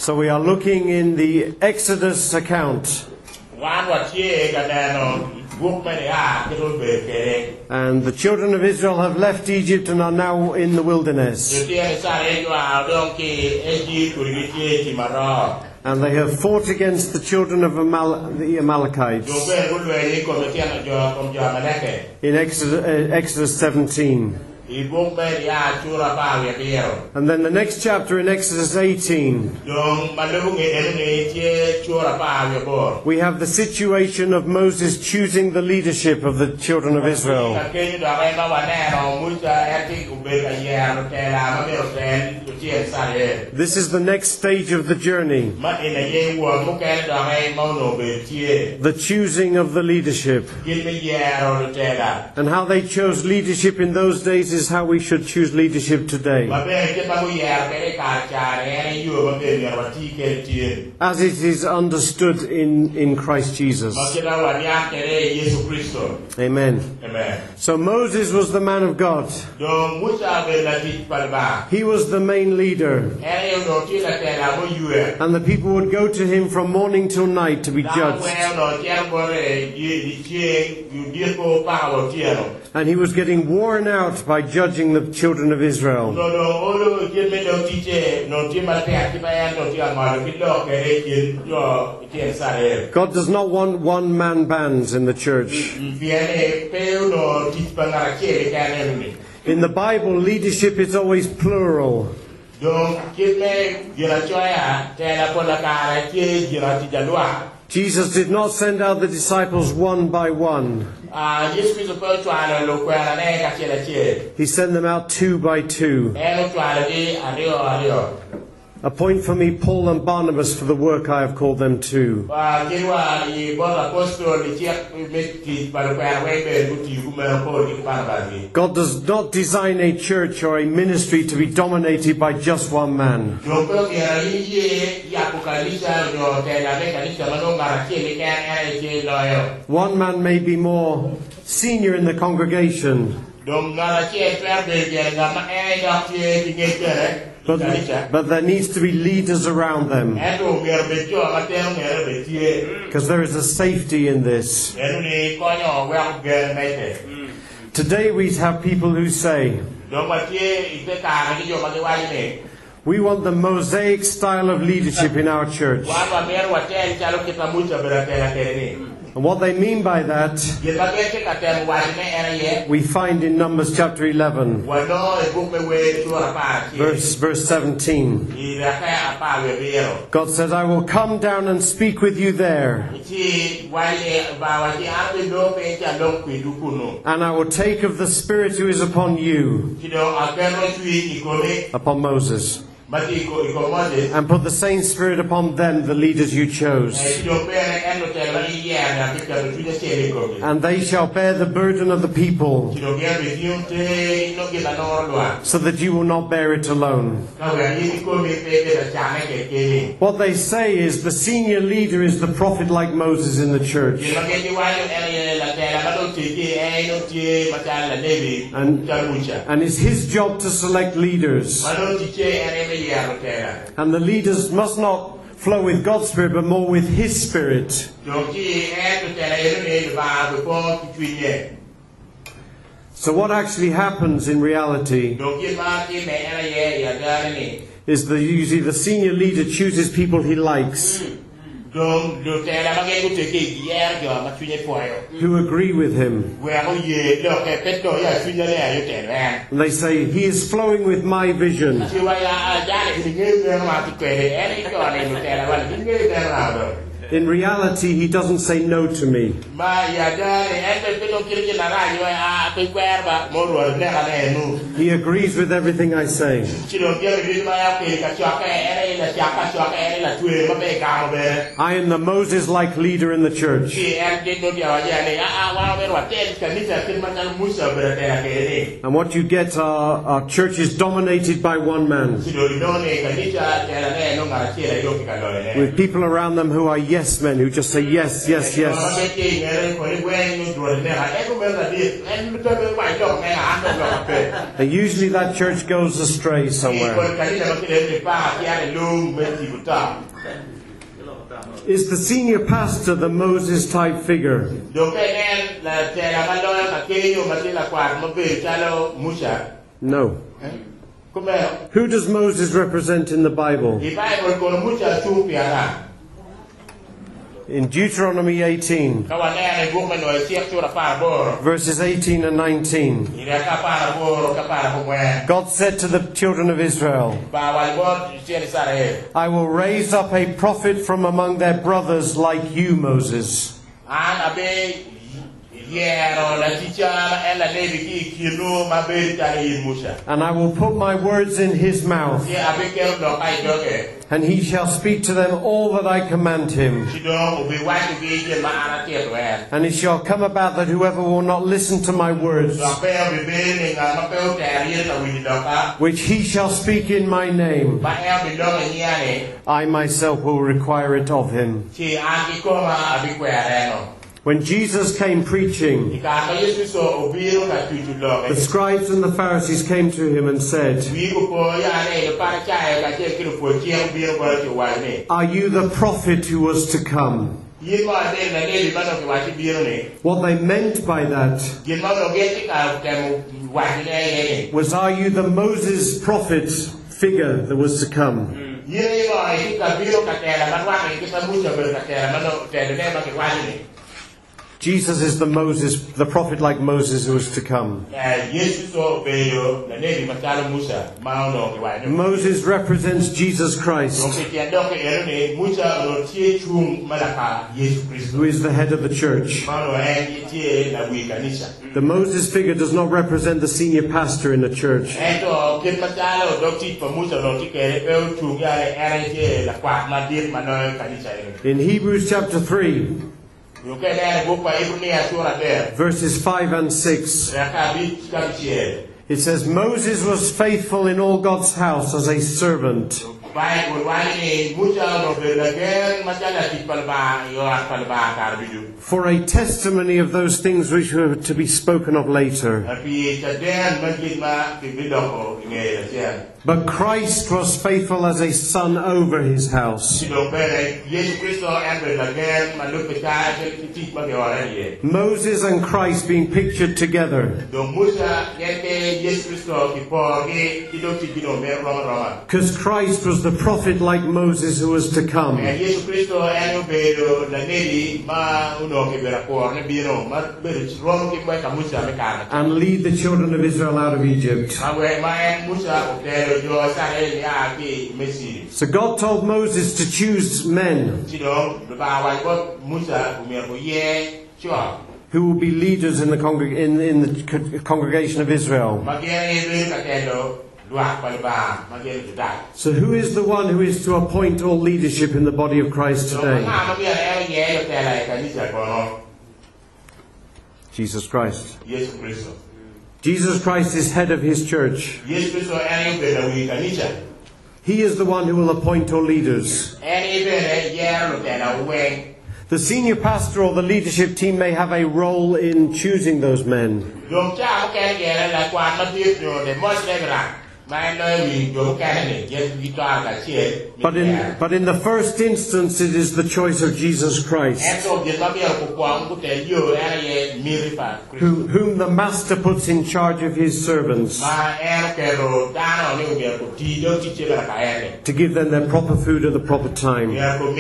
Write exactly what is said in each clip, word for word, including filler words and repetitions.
So we are looking in the Exodus account. And the children of Israel have left Egypt and are now in the wilderness. And they have fought against the children of Amal- the Amalekites. In Exodus, uh, Exodus seventeen. And then the next chapter in Exodus eighteen, we have the situation of Moses choosing the leadership of the children of Israel. This is the next stage of the journey. The choosing of the leadership. And how they chose leadership in those days is how we should choose leadership today. As it is understood in, in Christ Jesus. Amen. Amen. So Moses was the man of God. He was the main leader. And the people would go to him from morning till night to be judged. And he was getting worn out by judging the children of Israel. God does not want one-man bands in the church. In the Bible, leadership is always plural. Jesus did not send out the disciples one by one. He sent them out two by two. Appoint for me Paul and Barnabas for the work I have called them to. God does not design a church or a ministry to be dominated by just one man. One man may be more senior in the congregation. But, but there needs to be leaders around them. Because there is a safety in this. Today we have people who say, we want the Mosaic style of leadership in our church. And what they mean by that, we find in Numbers chapter eleven, verse, verse seventeen. God says, I will come down and speak with you there. And I will take of the Spirit who is upon you, upon Moses, and put the same Spirit upon them, the leaders you chose. And they shall bear the burden of the people, so that you will not bear it alone. What they say is the senior leader is the prophet like Moses in the church. And, and it's his job to select leaders. And the leaders must not flow with God's Spirit, but more with His Spirit. So what actually happens in reality is that usually the senior leader chooses people he likes, who agree with him. And they say, he is flowing with my vision. In reality, he doesn't say no to me. He agrees with everything I say. I am the Moses-like leader in the church. And what you get are, are churches dominated by one man, with people around them who are yes men who just say yes, yes, yes. And usually that church goes astray somewhere. Is the senior pastor the Moses type figure? No. Who does Moses represent in the Bible? In Deuteronomy eighteen, verses eighteen and nineteen, God said to the children of Israel, I will raise up a prophet from among their brothers like you, Moses. And I will put my words in his mouth, and he shall speak to them all that I command him. And it shall come about that whoever will not listen to my words, which he shall speak in my name, I myself will require it of him. When Jesus came preaching, the scribes and the Pharisees came to him and said, Are you the prophet who was to come? What they meant by that was, are you the Moses prophet figure that was to come? Jesus is the Moses, the prophet like Moses who was to come. Moses represents Jesus Christ, who is the head of the church. The Moses figure does not represent the senior pastor in the church. In Hebrews chapter three, verses five and six, it says, Moses was faithful in all God's house as a servant, for a testimony of those things which were to be spoken of later. But Christ was faithful as a son over his house. Moses and Christ being pictured together, because Christ was the prophet like Moses who was to come and lead the children of Israel out of Egypt. So God told Moses to choose men who will be leaders in the, congreg- in, in the congregation of Israel. So who is the one who is to appoint all leadership in the body of Christ today? Jesus Christ. Jesus Christ is head of his church. He is the one who will appoint all leaders. The senior pastor or the leadership team may have a role in choosing those men. But in, but in the first instance, it is the choice of Jesus Christ, who, whom the Master puts in charge of his servants, to give them their proper food at the proper time.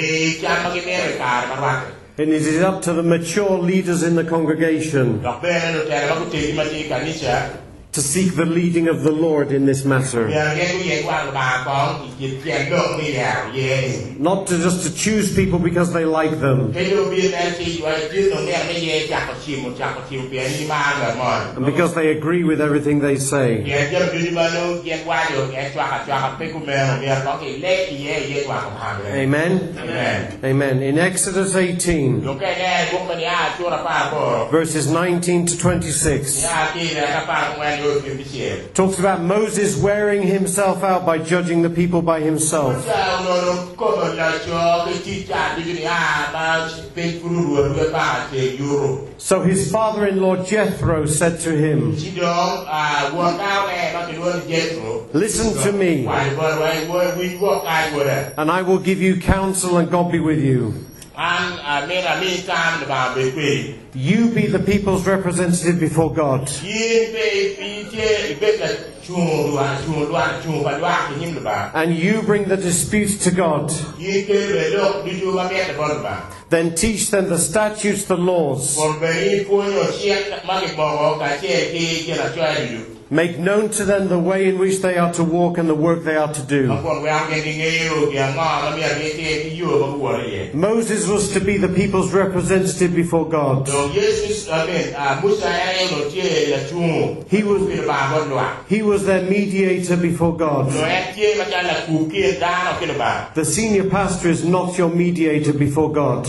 And it is up to the mature leaders in the congregation to seek the leading of the Lord in this matter. Not to just to choose people because they like them, and because they agree with everything they say. Amen? Amen. Amen. In Exodus eighteen, verses nineteen to twenty-six, Talks about Moses wearing himself out by judging the people by himself. So his father-in-law Jethro said to him, listen to me, and I will give you counsel, and God be with you. You be the people's representative before God. And you bring the disputes to God. Then teach them the statutes, the laws. Make known to them the way in which they are to walk and the work they are to do. Moses was to be the people's representative before God. He was, he was their mediator before God. The senior pastor is not your mediator before God.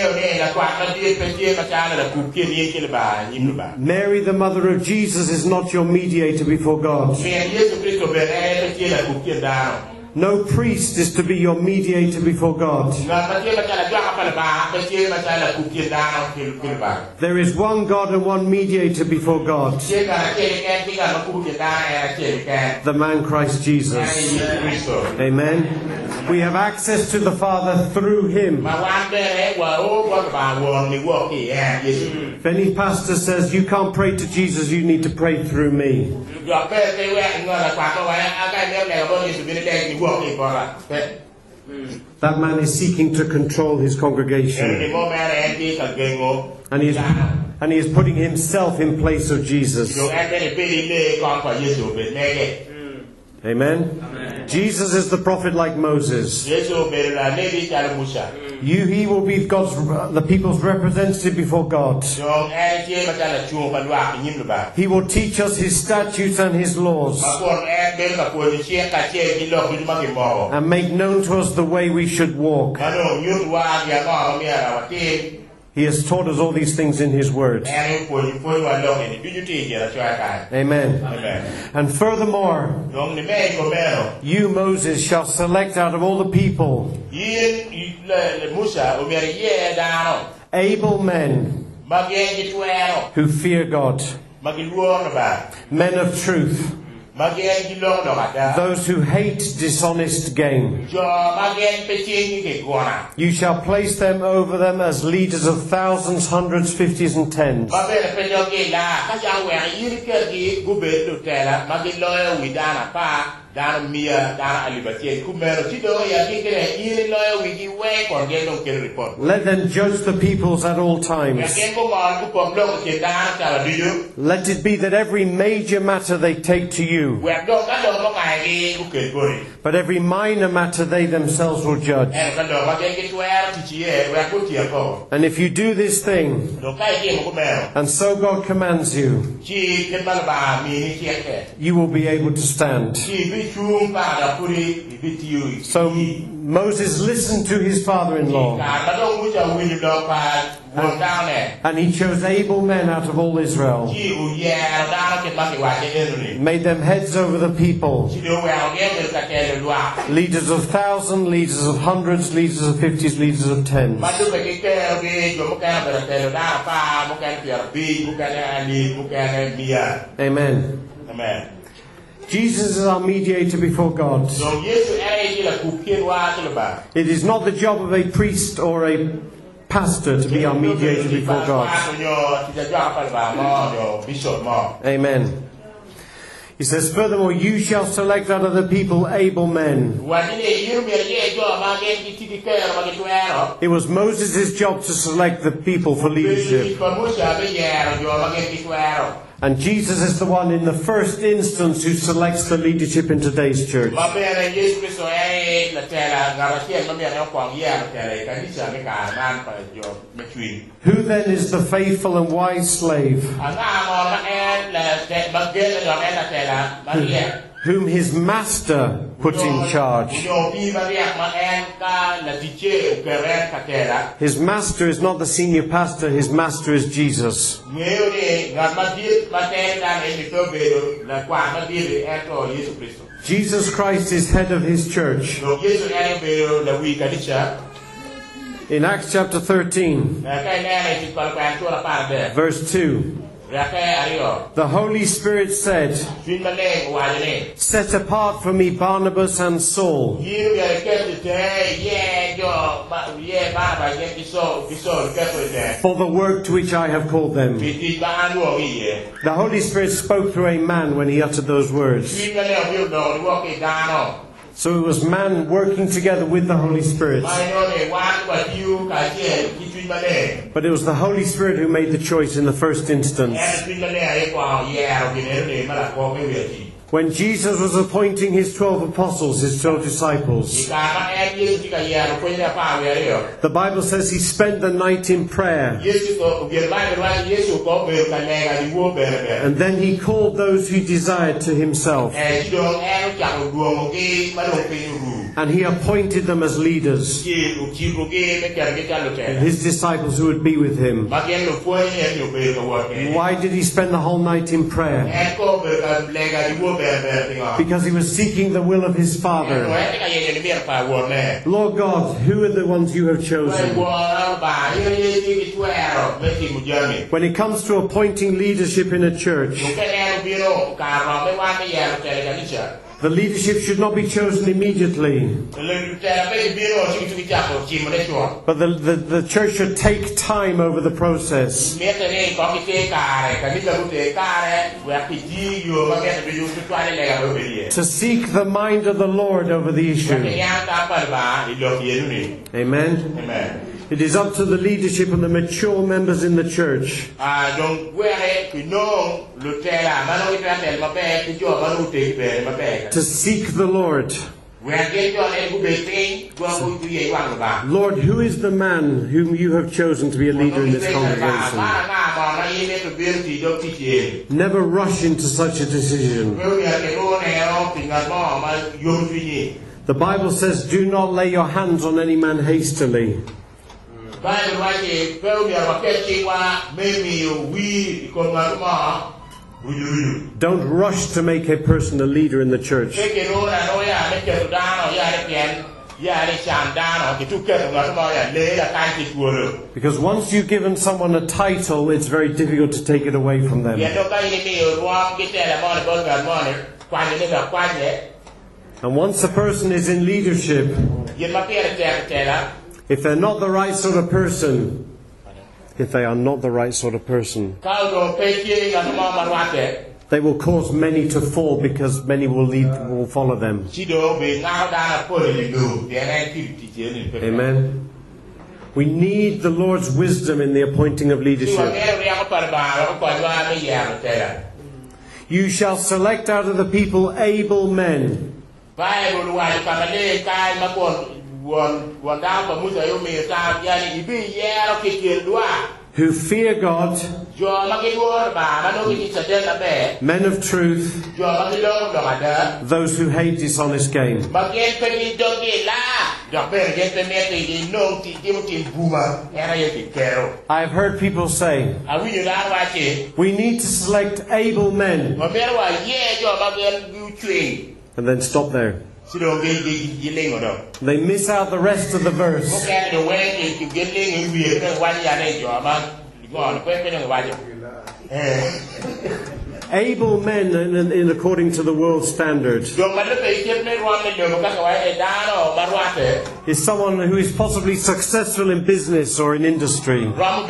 Mary, the mother of Jesus, is not your mediator before God. No priest is to be your mediator before God. There is one God and one mediator before God. The man Christ Jesus. Amen. We have access to the Father through Him. If any pastor says you can't pray to Jesus, you need to pray through me. That man is seeking to control his congregation. And he is, and he is putting himself in place of Jesus. Amen? Amen. Jesus is the prophet like Moses. You, he will be God's, the people's representative before God. He will teach us His statutes and His laws, and make known to us the way we should walk. He has taught us all these things in His Word. Amen. Amen. And furthermore, you, Moses, shall select out of all the people able men who fear God, men of truth, those who hate dishonest gain. You shall place them over them as leaders of thousands, hundreds, fifties, and tens. Let them judge the peoples at all times. Let it be that every major matter they take to you, but every minor matter they themselves will judge. And if you do this thing, and so God commands you, you will be able to stand. So Moses listened to his father-in-law, and, and he chose able men out of all Israel, made them heads over the people, leaders of thousands, leaders of hundreds, leaders of fifties, leaders of tens. Amen. Amen. Jesus is our mediator before God. It is not the job of a priest or a pastor to be our mediator before God. Amen. He says, furthermore, you shall select out of the people able men. It was Moses' job to select the people for leadership. And Jesus is the one in the first instance who selects the leadership in today's church. Who then is the faithful and wise slave? whom his master put in charge. His master is not the senior pastor, his master is Jesus. Jesus Christ is head of his church. In Acts chapter thirteen, verse two, the Holy Spirit said, set apart for me Barnabas and Saul for the work to which I have called them. The Holy Spirit spoke through a man when he uttered those words. So it was man working together with the Holy Spirit. But it was the Holy Spirit who made the choice in the first instance. When Jesus was appointing his twelve apostles, his twelve disciples, the Bible says he spent the night in prayer. And then he called those he desired to himself. And he appointed them as leaders. His disciples who would be with him. Why did he spend the whole night in prayer? Because he was seeking the will of his Father. Lord God, who are the ones you have chosen? When it comes to appointing leadership in a church, the leadership should not be chosen immediately. But the, the, the church should take time over the process. To seek the mind of the Lord over the issue. Amen. Amen. It is up to the leadership and the mature members in the church to seek the Lord. Lord, who is the man whom you have chosen to be a leader in this congregation? Never rush into such a decision. The Bible says, do not lay your hands on any man hastily. Don't rush to make a person a leader in the church. Because once you've given someone a title, it's very difficult to take it away from them. And once a person is in leadership, if they're not the right sort of person, if they are not the right sort of person, they will cause many to fall because many will lead, will follow them. Amen. We need the Lord's wisdom in the appointing of leadership. You shall select out of the people able men who fear God, men of truth, those who hate dishonest gain. I have heard people say, we need to select able men, and then stop there. They miss out the rest of the verse. Able men in, in, in according to the world standard is someone who is possibly successful in business or in industry.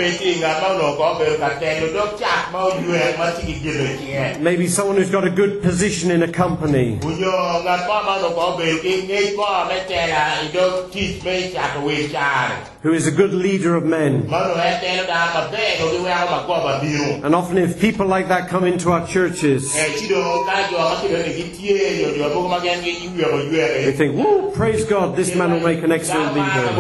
Maybe someone who's got a good position in a company. Who is a good leader of men. And often if people like that come into our churches, they think, whoa, praise God, this man will make an excellent leader.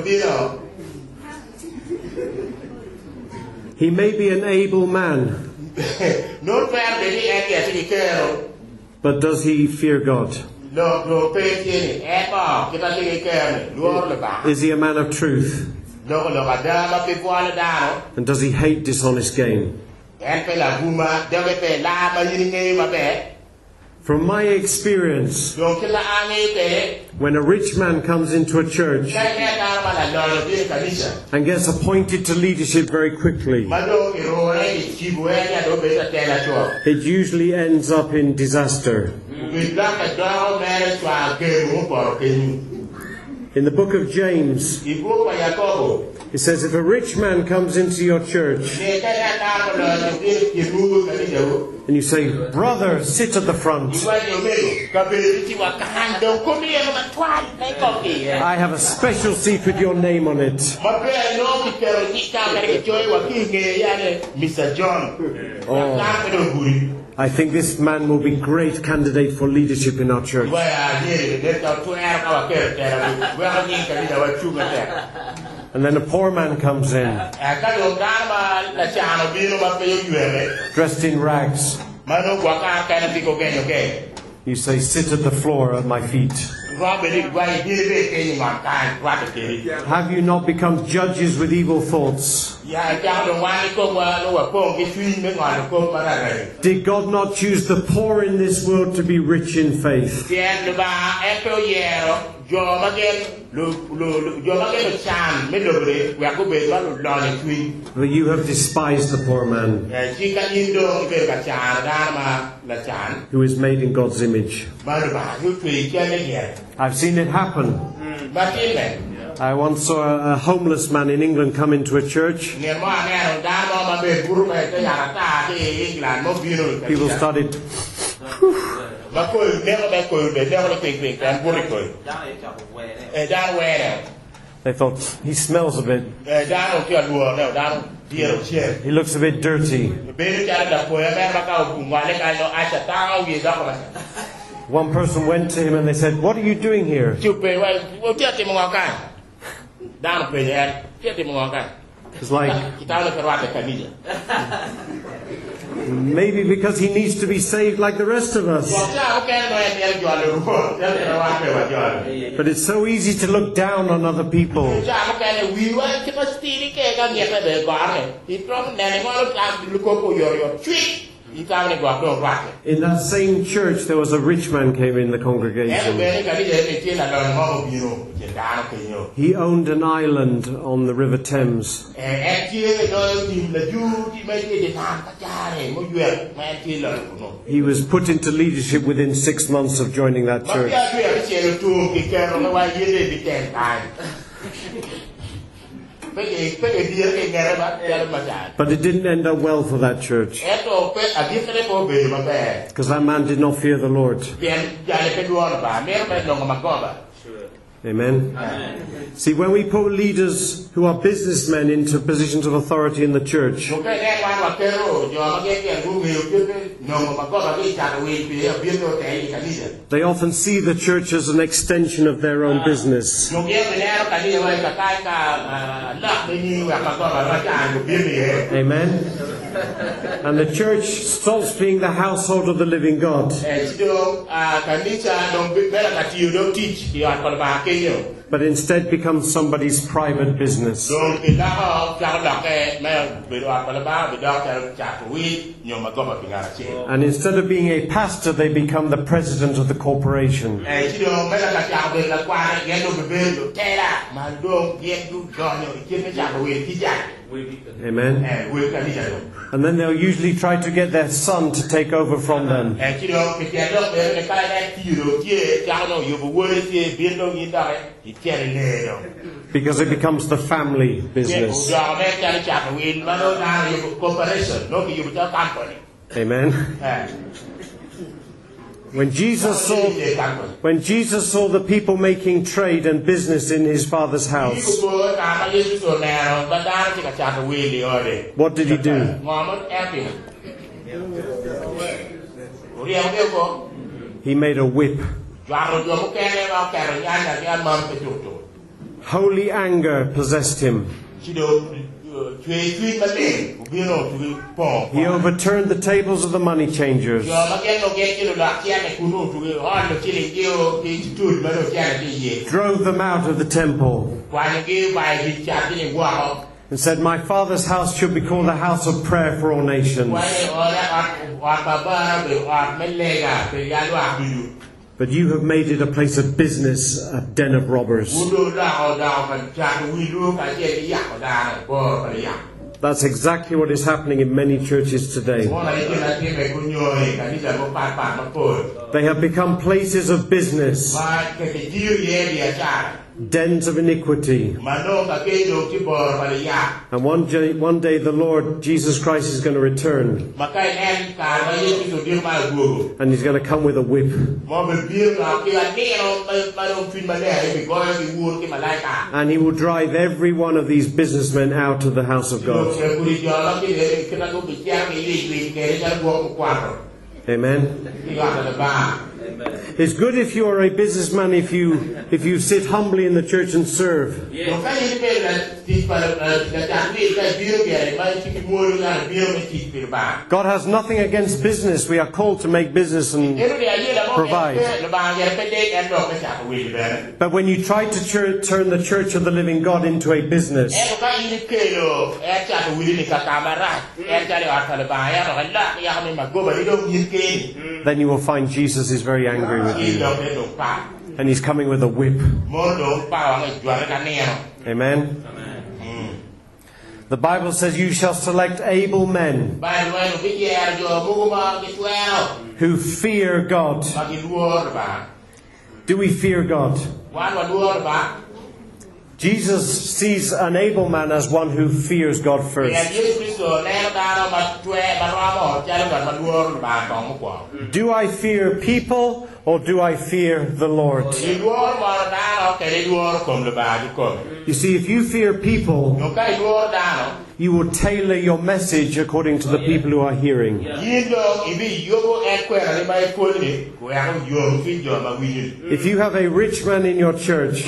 He may be an able man, But does he fear God? Is he a man of truth? And does he hate dishonest gain? From my experience, when a rich man comes into a church and gets appointed to leadership very quickly, it usually ends up in disaster. In the book of James, it says, if a rich man comes into your church and you say, brother, sit at the front, I have a special seat with your name on it. Oh, I think this man will be a great candidate for leadership in our church. And then a poor man comes in, dressed in rags. You say, sit at the floor at my feet. Have you not become judges with evil thoughts? Did God not choose the poor in this world to be rich in faith? But you have despised the poor man, who is made in God's image. I've seen it happen. I once saw a homeless man in England come into a church. People started. They thought, he smells a bit. He looks a bit dirty. One person went to him and they said, what are you doing here? It's like, maybe because he needs to be saved like the rest of us. But it's so easy to look down on other people. In that same church, there was a rich man came in the congregation. He owned an island on the River Thames. He was put into leadership within six months of joining that church. But it didn't end up well for that church, because that man did not fear the Lord. Amen. Amen. See, when we put leaders who are businessmen into positions of authority in the church, they often see the church as an extension of their own business. Amen. And the church stops being the household of the living God, but instead becomes somebody's private business. And instead of being a pastor, they become the president of the corporation. Amen. And then they'll usually try to get their son to take over from them, because it becomes the family business. Amen. When Jesus saw, when Jesus saw the people making trade and business in his Father's house, what did he do? He made a whip. Holy anger possessed him. He overturned the tables of the money changers. Drove them out of the temple. And said, my Father's house should be called a house of prayer for all nations. But you have made it a place of business, a den of robbers. That's exactly what is happening in many churches today. They have become places of business, dens of iniquity. And one day, one day the Lord Jesus Christ is going to return. And He's going to come with a whip. And He will drive every one of these businessmen out of the house of God. Amen. It's good if you are a businessman if you if you sit humbly in the church and serve. God has nothing against business. We are called to make business and provide. But when you try to chur- turn the church of the living God into a business, then you will find Jesus is very angry with you. And He's coming with a whip. Amen. The Bible says you shall select able men who fear God. Do we fear God? Jesus sees an able man as one who fears God first. Do I fear people or do I fear the Lord? You see, if you fear people, you will tailor your message according to the people who are hearing. If you have a rich man in your church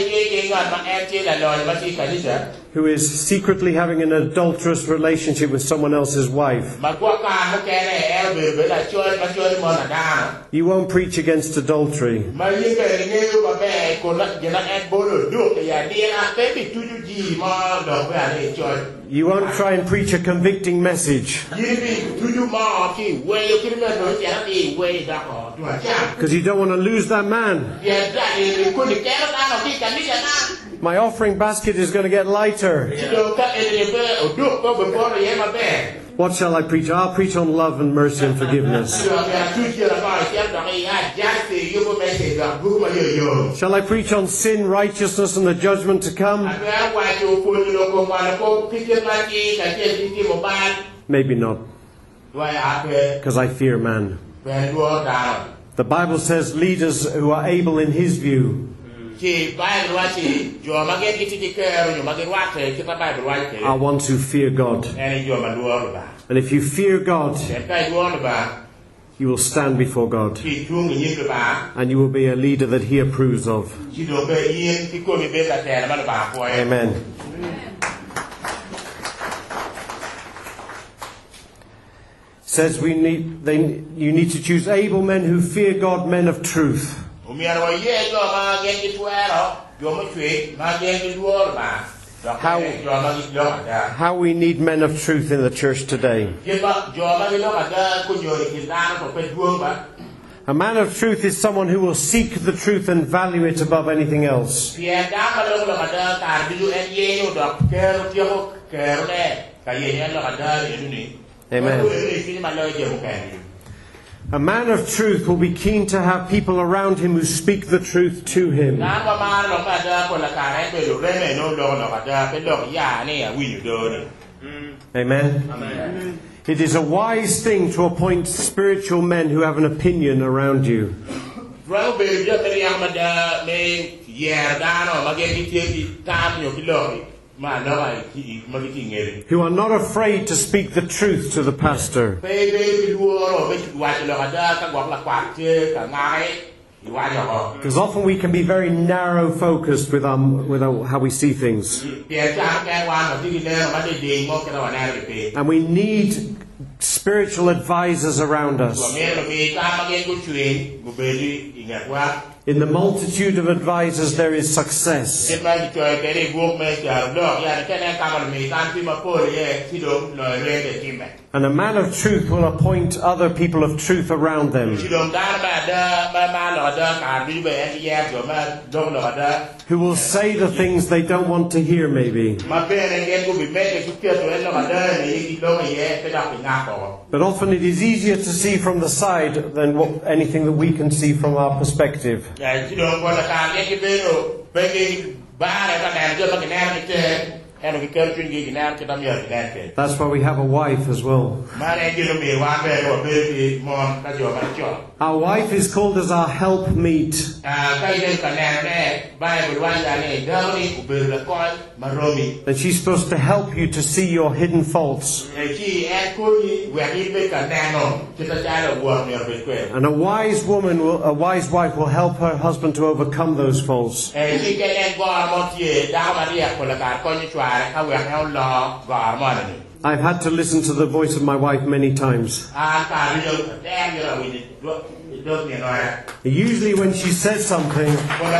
who is secretly having an adulterous relationship with someone else's wife, you won't preach against adultery. You won't try and preach a convicting message, because you don't want to lose that man. My offering basket is going to get lighter. What shall I preach? I'll preach on love and mercy and forgiveness. Shall I preach on sin, righteousness and the judgment to come? Maybe not. Because I fear man. The Bible says leaders who are able in His view are ones who fear God. And if you fear God, you will stand before God. And you will be a leader that He approves of. Amen. Says we need they you need to choose able men who fear God, men of truth. How, how we need men of truth in the church today. A man of truth is someone who will seek the truth and value it above anything else. Amen. A man of truth will be keen to have people around him who speak the truth to him. Amen. Amen. It is a wise thing to appoint spiritual men who have an opinion around you. Who are not afraid to speak the truth to the pastor. Because often we can be very narrow focused with, um, with our, how we see things. And we need spiritual advisors around us. In the multitude of advisors there is success. And a man of truth will appoint other people of truth around them, who will say the things they don't want to hear, maybe. But often it is easier to see from the side than what, anything that we can see from our perspective. That's why we have a wife as well. Our wife is called as our helpmeet. And she's supposed to help you to see your hidden faults. And a wise woman, will, a wise wife will help her husband to overcome those faults. I've had to listen to the voice of my wife many times. Usually when she says something,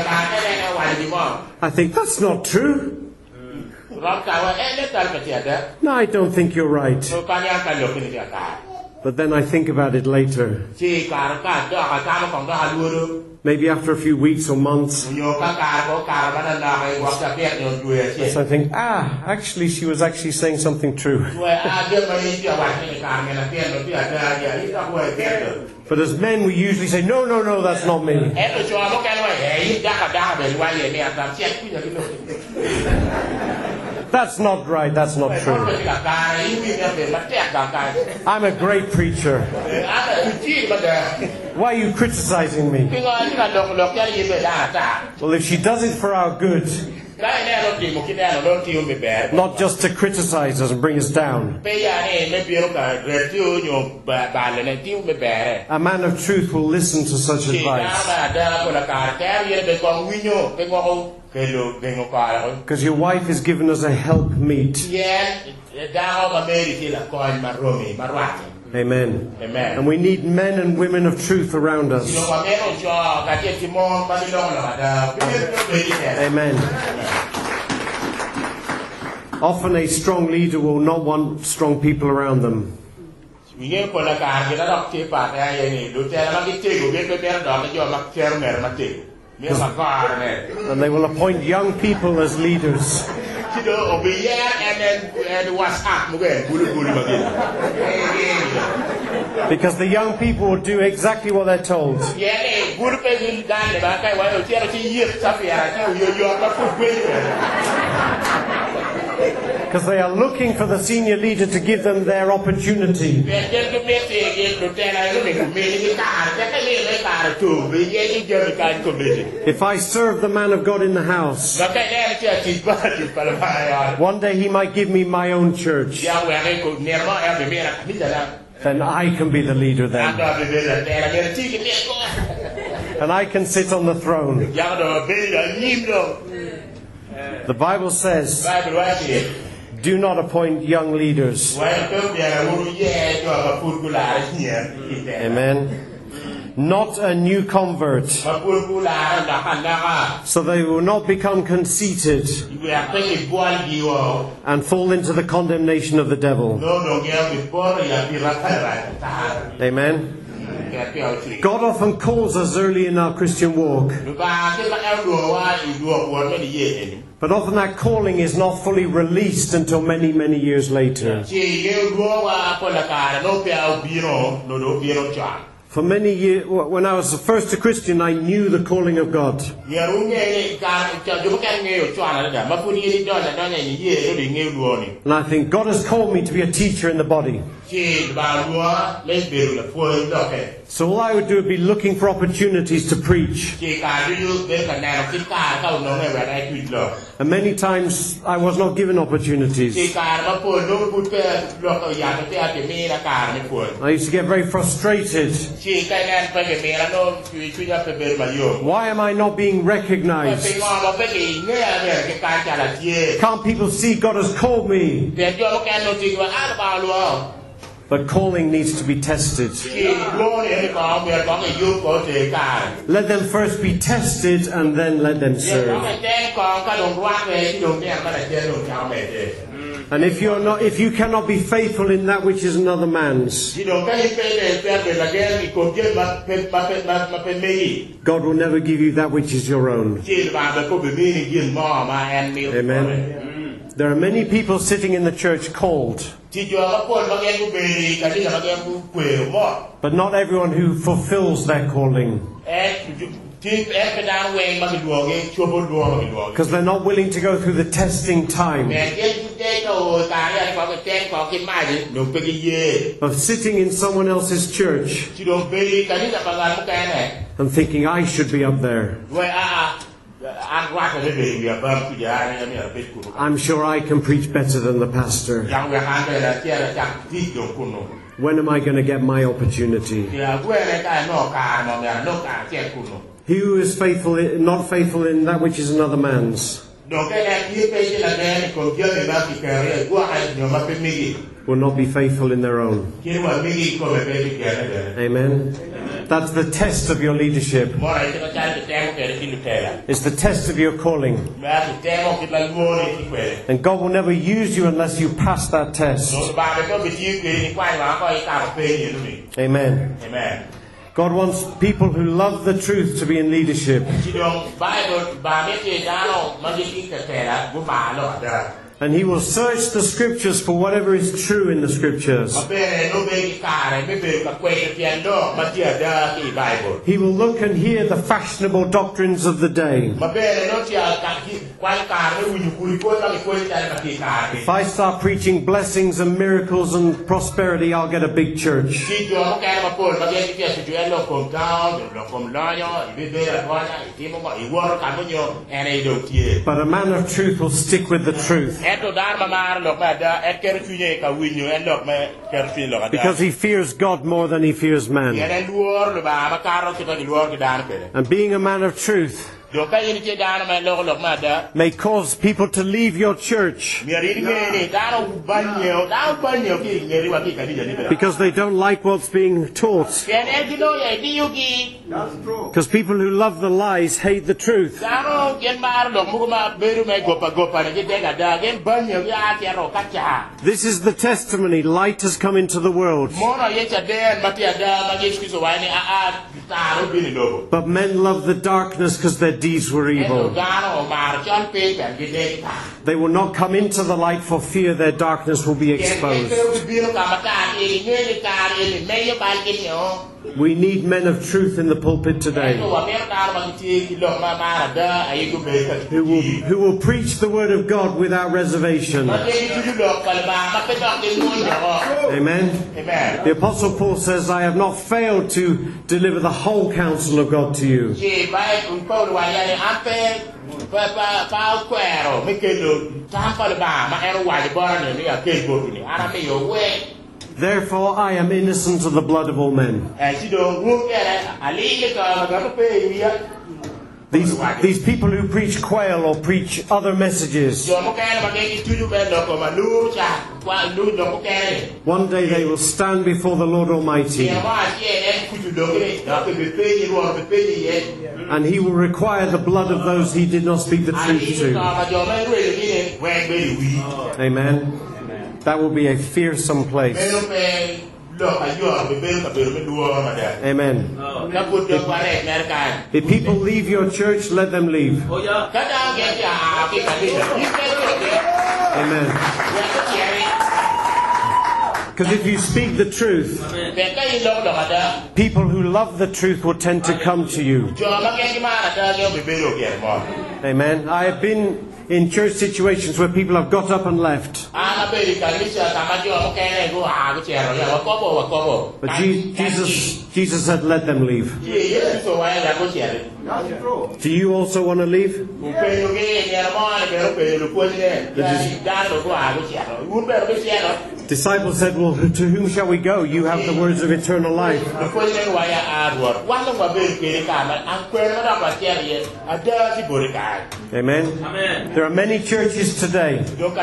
I think, that's not true. No, I don't think you're right. But then I think about it later. Maybe after a few weeks or months. So I think, ah, actually she was actually saying something true. But as men we usually say, no, no, no, that's not me. That's not right, that's not true. I'm a great preacher. Why are you criticizing me? Well, if she does it for our good, not just to criticize us and bring us down, a man of truth will listen to such advice. Because your wife has given us a helpmeet. Amen. Amen. And we need men and women of truth around us. Amen. Often a strong leader will not want strong people around them. And they will appoint young people as leaders. Because the young people will do exactly what they're told. Because they are looking for the senior leader to give them their opportunity. If I serve the man of God in the house, one day he might give me my own church. Then I can be the leader then. And I can sit on the throne. The Bible says, do not appoint young leaders. Amen. Not a new convert, so they will not become conceited and fall into the condemnation of the devil. Amen. God often calls us early in our Christian walk, but often that calling is not fully released until many, many years later. For many years, when I was first a Christian, I knew the calling of God. And I think God has called me to be a teacher in the body. So all I would do would be looking for opportunities to preach. And many times I was not given opportunities. I used to get very frustrated. Why am I not being recognized? Can't people see God has called me? But calling needs to be tested. Let them first be tested and then let them serve. And if you're not, if you cannot be faithful in that which is another man's, God will never give you that which is your own. Amen. There are many people sitting in the church called, but not everyone who fulfills their calling. Because they're not willing to go through the testing time of sitting in someone else's church and thinking, I should be up there. I'm sure I can preach better than the pastor. When am I going to get my opportunity? He who is faithful, not faithful in that which is another man's, will not be faithful in their own. Amen. That's the test of your leadership. It's the test of your calling. And God will never use you unless you pass that test. Amen. Amen. God wants people who love the truth to be in leadership. And He will search the scriptures for whatever is true in the scriptures. He will look and hear the fashionable doctrines of the day. If I start preaching blessings and miracles and prosperity, I'll get a big church. But a man of truth will stick with the truth. Because he fears God more than he fears man. And being a man of truth may cause people to leave your church because they don't like what's being taught. Because people who love the lies hate the truth. This is the testimony. Light has come into the world. But men love the darkness because their deeds were evil. They will not come into the light for fear their darkness will be exposed. We need men of truth in the pulpit today who will, who will preach the word of God without reservation. Amen. Amen. The Apostle Paul says, I have not failed to deliver the whole counsel of God to you. Therefore I am innocent of the blood of all men. These, these people who preach quail or preach other messages, one day they will stand before the Lord Almighty, and He will require the blood of those He did not speak the truth to. Amen. That will be a fearsome place. Amen. If, if people leave your church, let them leave. Amen. Because if you speak the truth, people who love the truth will tend to come to you. Amen. I have been in church situations where people have got up and left. But Jesus, Jesus had let them leave. Do you also want to leave? The disciples said, well, to whom shall we go? You have the words of eternal life. Amen. Amen. There are many churches today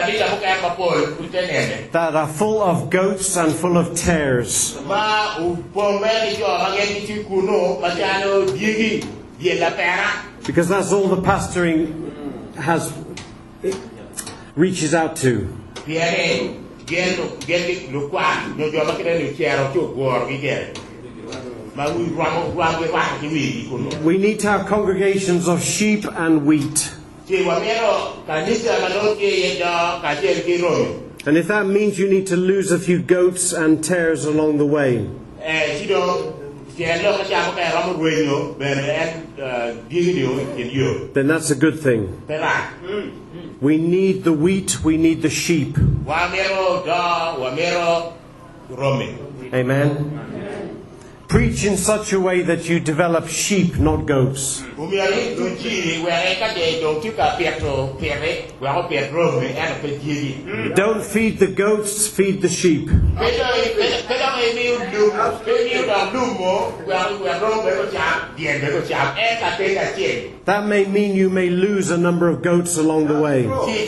that are full of goats and full of tares. Because that's all the pastoring has reaches out to. We need to have congregations of sheep and wheat. And if that means you need to lose a few goats and tares along the way, then that's a good thing. We need the wheat, we need the sheep. Amen. Preach in such a way that you develop sheep, not goats. Don't feed the goats, feed the sheep. That may mean you may lose a number of goats along the way.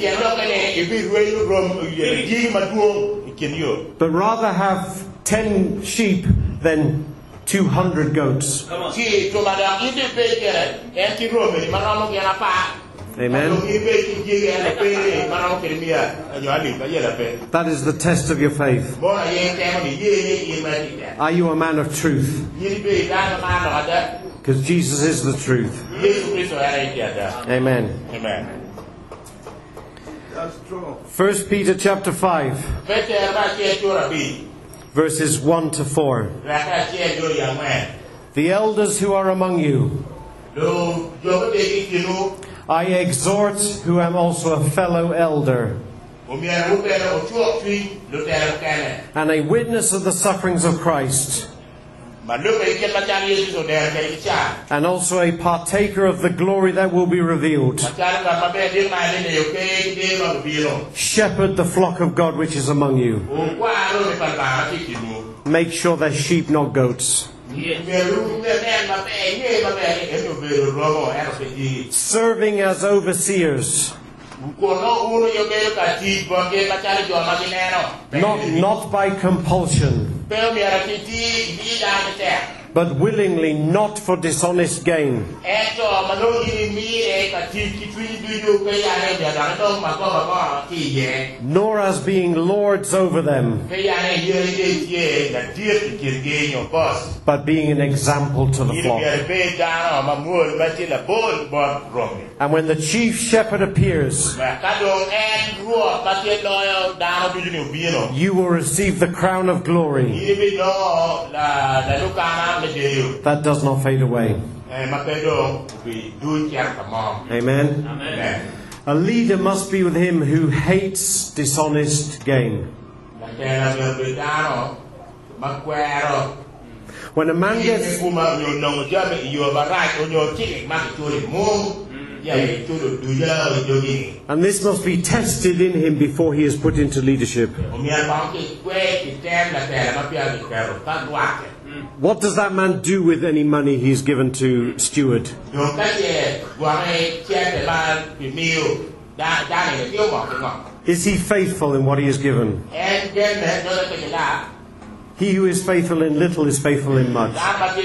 But rather have ten sheep than two hundred goats. Amen. That is the test of your faith. Are you a man of truth? Because Jesus is the truth. Amen. Amen. First Peter chapter five. Verses one to four. The elders who are among you, I exhort, who am also a fellow elder, and a witness of the sufferings of Christ, and also a partaker of the glory that will be revealed. Shepherd the flock of God which is among you. Make sure they're sheep, not goats. Serving as overseers. Not, not by compulsion, but willingly, not for dishonest gain, nor as being lords over them, but being an example to the flock. And when the chief shepherd appears, you will receive the crown of glory that does not fade away. Amen. Amen. A leader must be with him who hates dishonest gain. When a man gets and this must be tested in him before he is put into leadership. What does that man do with any money he's given to steward? Is he faithful in what he is given? He who is faithful in little is faithful in much.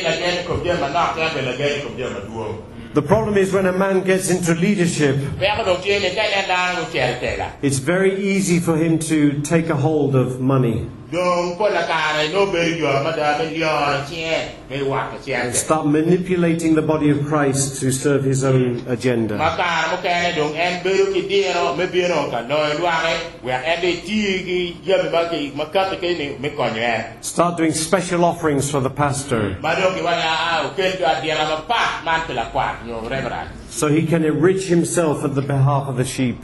The problem is when a man gets into leadership, it's very easy for him to take a hold of money. and start manipulating the body of Christ to serve his own agenda. Start doing special offerings for the pastor, so he can enrich himself at the behalf of the sheep.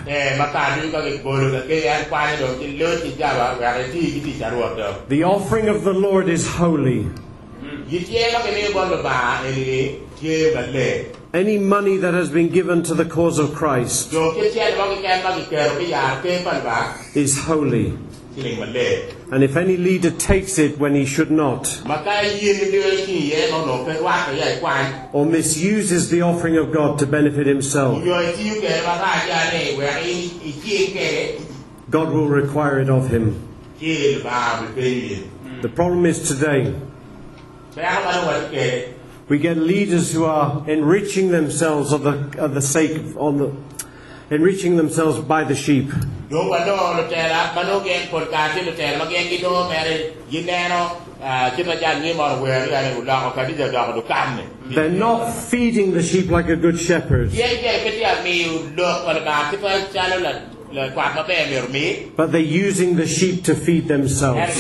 The offering of the Lord is holy. Any money that has been given to the cause of Christ is holy. And if any leader takes it when he should not, or misuses the offering of God to benefit himself, God will require it of him. The problem is today, we get leaders who are enriching themselves of the, of the sake of, on the, enriching themselves by the sheep. They're not feeding the sheep like a good shepherd, but they're using the sheep to feed themselves.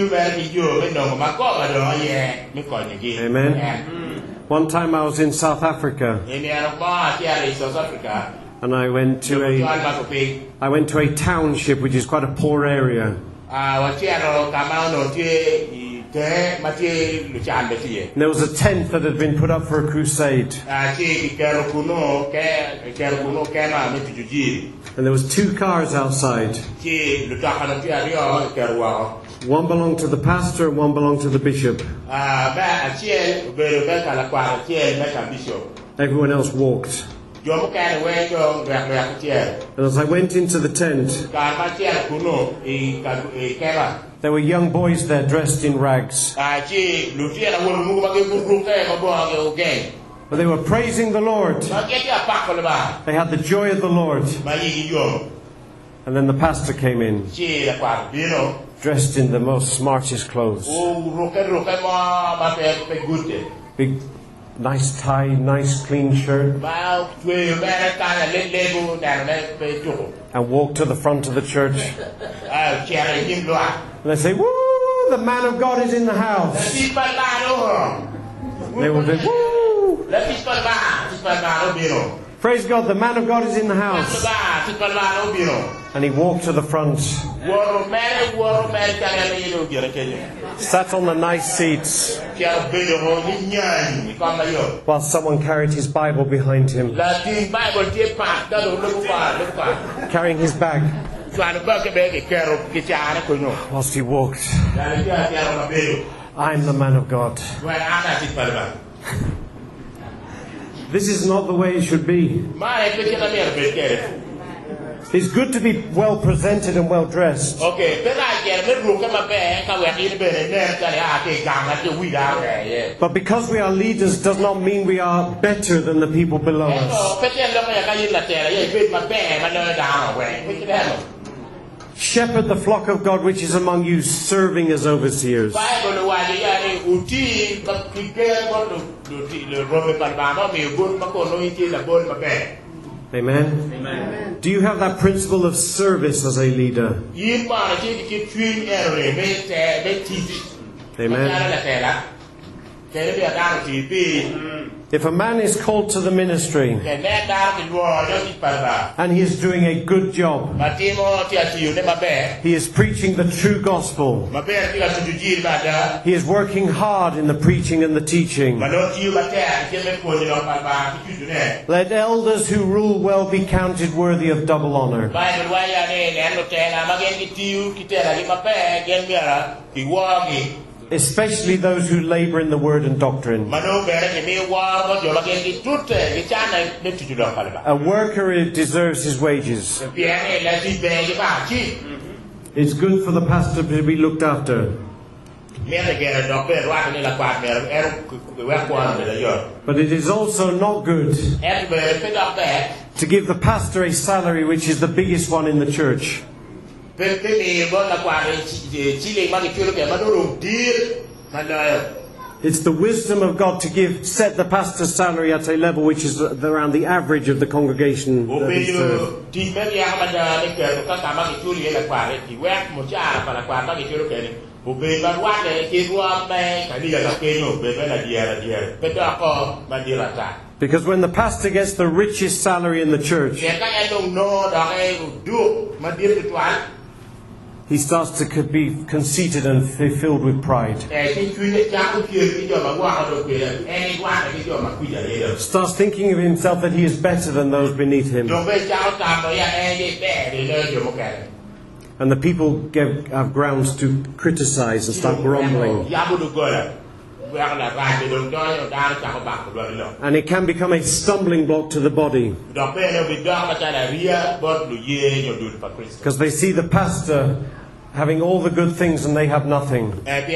Amen. One time I was in South Africa, and I went to a I went to a township which is quite a poor area. And there was a tent that had been put up for a crusade. And there was two cars outside. One belonged to the pastor and one belonged to the bishop. Everyone else walked. And as I went into the tent, there were young boys there dressed in rags. But they were praising the Lord. They had the joy of the Lord. And then the pastor came in, dressed in the most smartest clothes. Big, nice tie, nice clean shirt. And walked to the front of the church. And they say, "Woo! The man of God is in the house." They will say, "Woo! Praise God, the man of God is in the house." And he walked to the front, sat on the nice seats, while someone carried his Bible behind him, carrying his bag, whilst he walked. "I'm the man of God." This is not the way it should be. It's good to be well presented and well dressed. But because we are leaders does not mean we are better than the people below us. Shepherd the flock of God which is among you, serving as overseers. Amen. Amen. Do you have that principle of service as a leader? Amen. If a man is called to the ministry and he is doing a good job, he is preaching the true gospel, he is working hard in the preaching and the teaching, let elders who rule well be counted worthy of double honor. Especially those who labor in the word and doctrine. A worker deserves his wages. It's good for the pastor to be looked after. But it is also not good to give the pastor a salary which is the biggest one in the church. It's the wisdom of God to give, set the pastor's salary at a level which is around the average of the congregation that he serves. Because when the pastor gets the richest salary in the church, he starts to be conceited and filled with pride. Starts thinking of himself that he is better than those beneath him. And the people get, have grounds to criticize and start grumbling. And it can become a stumbling block to the body. Because they see the pastor having all the good things and they have nothing.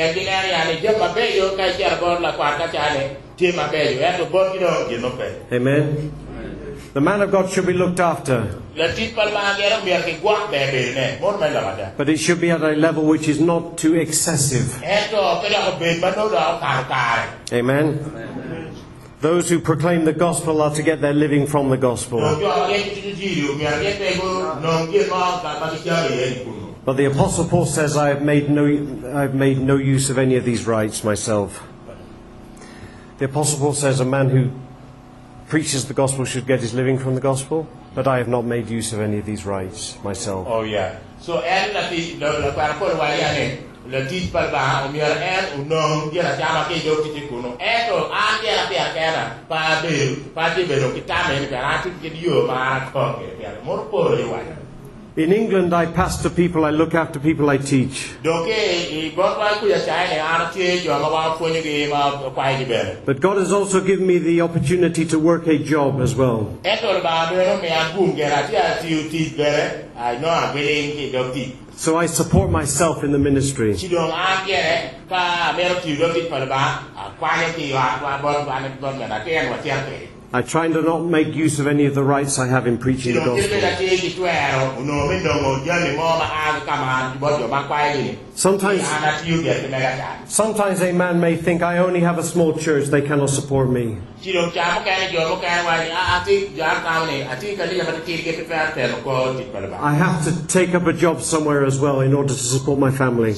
Amen. The man of God should be looked after. But it should be at a level which is not too excessive. Amen. Those who proclaim the gospel are to get their living from the gospel. But the Apostle Paul says, I have made no, I have made no use of any of these rights myself. The Apostle Paul says a man who preaches the gospel should get his living from the gospel, but I have not made use of any of these rights myself. Oh yeah. So and the parapol wayane le tit palba o mier en unom dia chama ke yo kitikuno eto ande apia kana pa be pa ti be no kitame ni para ti ke dio ma ko ke ya mor po le wa. In England, I pastor people, I look after people, I teach. But God has also given me the opportunity to work a job as well. So I support myself in the ministry. I try to not make use of any of the rights I have in preaching the gospel. Sometimes, sometimes a man may think, I only have a small church, they cannot support me. I have to take up a job somewhere as well in order to support my family.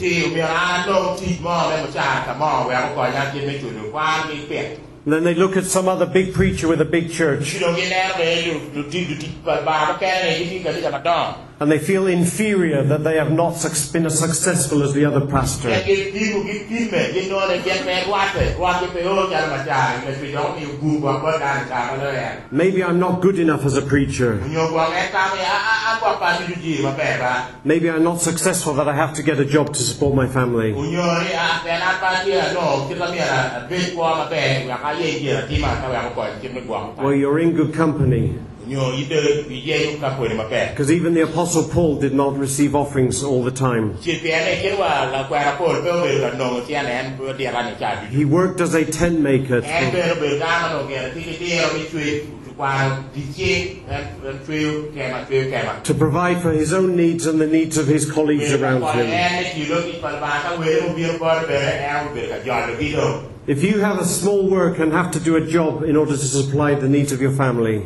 And then they look at some other big preacher with a big church. And they feel inferior that they have not been as successful as the other pastor. Maybe I'm not good enough as a preacher. Maybe I'm not successful that I have to get a job to support my family. Well, you're in good company. Because even the Apostle Paul did not receive offerings all the time. He worked as a tent maker to provide for his own needs and the needs of his colleagues around him. If you have a small work and have to do a job in order to supply the needs of your family,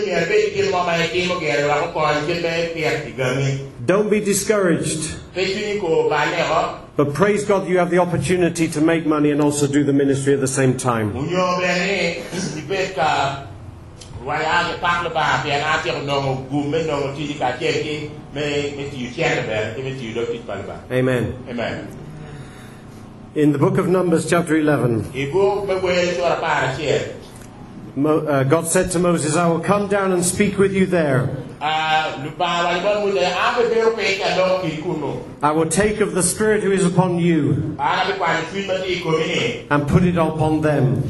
don't be discouraged. But praise God you have the opportunity to make money and also do the ministry at the same time. Amen. Amen. In the book of Numbers, chapter eleven, Mo, uh, God said to Moses, I will come down and speak with you there. I will take of the Spirit who is upon you and put it upon them.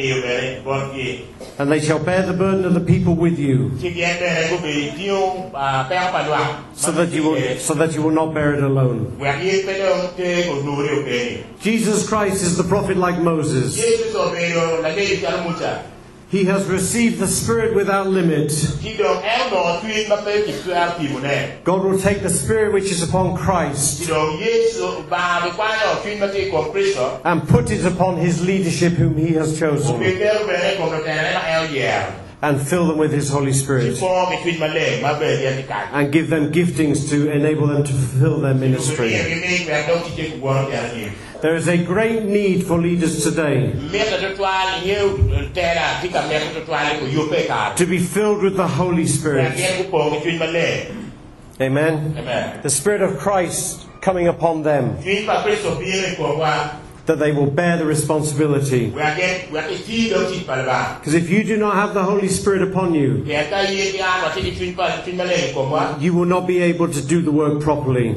And they shall bear the burden of the people with you, so that you will, so that you will not bear it alone. Jesus Christ is the prophet like Moses. He has received the Spirit without limit. God will take the Spirit which is upon Christ and put it upon His leadership whom He has chosen, and fill them with His Holy Spirit, and give them giftings to enable them to fulfill their ministry. There is a great need for leaders today to be filled with the Holy Spirit. Amen. Amen. The Spirit of Christ coming upon them, that they will bear the responsibility. Because if you do not have the Holy Spirit upon you, you will not be able to do the work properly.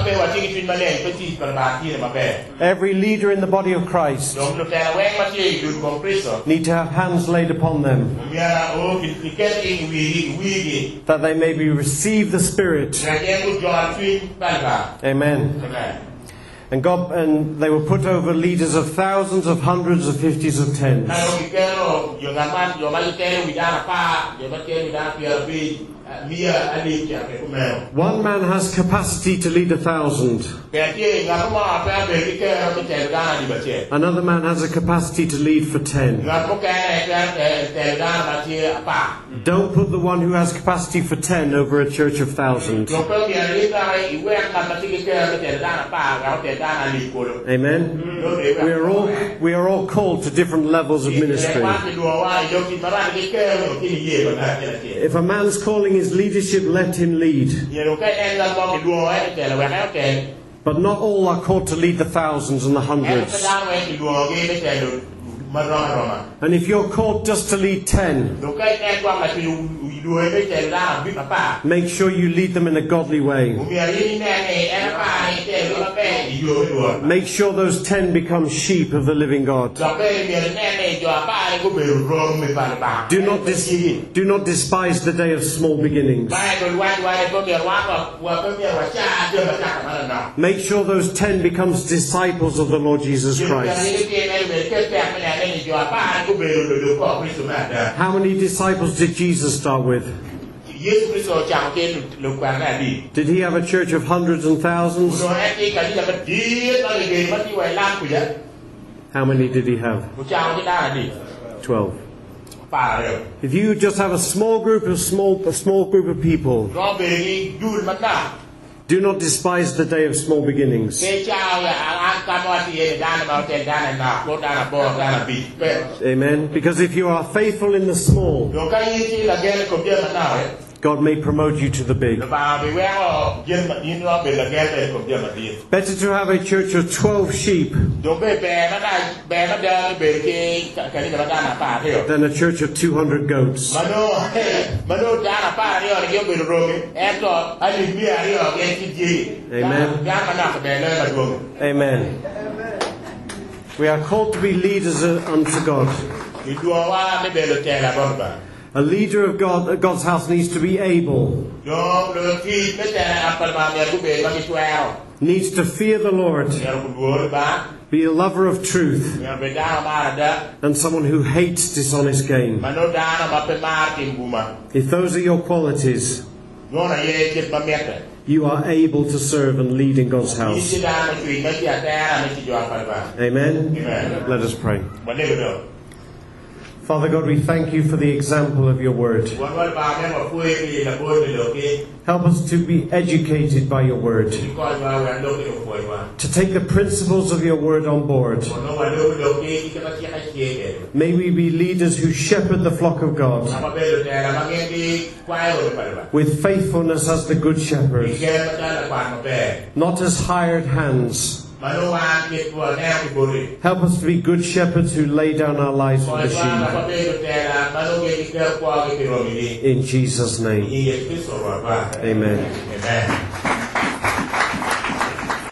Every leader in the body of Christ need to have hands laid upon them, that they may be receive the Spirit. Amen. Amen. And God, and they were put over leaders of thousands, of hundreds, of fifties, of tens. One man has capacity to lead a thousand. Another man has a capacity to lead for ten. Don't put the one who has capacity for ten over a church of thousands. Amen. We are all we are all called to different levels of ministry. If a man's calling his leadership, let him lead. But not all are called to lead the thousands and the hundreds. And if you're called just to lead ten, make sure you lead them in a godly way. Make sure those ten become sheep of the living God. Do not, dis- do not despise the day of small beginnings. Make sure those ten becomes disciples of the Lord Jesus Christ. How many disciples did Jesus start with? Did He have a church of hundreds and thousands? How many did He have? Twelve. If you just have a small group of small, a small group of people, do not despise the day of small beginnings. Amen. Because if you are faithful in the small, God may promote you to the big. Better to have a church of twelve sheep than a church of two hundred goats. Amen. Amen. We are called to be leaders unto God. A leader of God, God's house needs to be able, needs to fear the Lord, be a lover of truth, and someone who hates dishonest gain. If those are your qualities, you are able to serve and lead in God's house. Amen? Amen. Let us pray. Father God, we thank you for the example of your word. Help us to be educated by your word, to take the principles of your word on board. May we be leaders who shepherd the flock of God with faithfulness as the good shepherd, not as hired hands. Help us to be good shepherds who lay down our lives for the sheep. In Jesus' name. Amen. Amen.